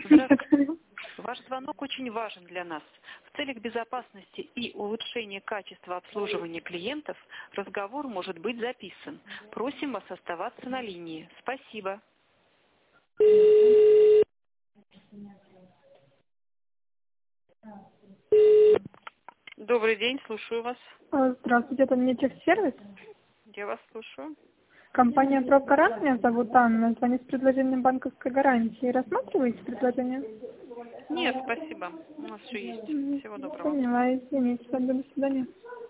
Здравствуйте. Нет. Ваш звонок очень важен для нас. В целях безопасности и улучшения качества обслуживания клиентов разговор может быть записан. Просим вас оставаться на линии. Спасибо. Добрый день, слушаю вас. Здравствуйте, это мне техсервис. Я вас слушаю. Компания Прокарат, меня зовут Анна. Звоню с предложением банковской гарантии. Рассматриваете предложение? Нет, спасибо. У нас все есть. Всего доброго. Поняла, извините. До свидания.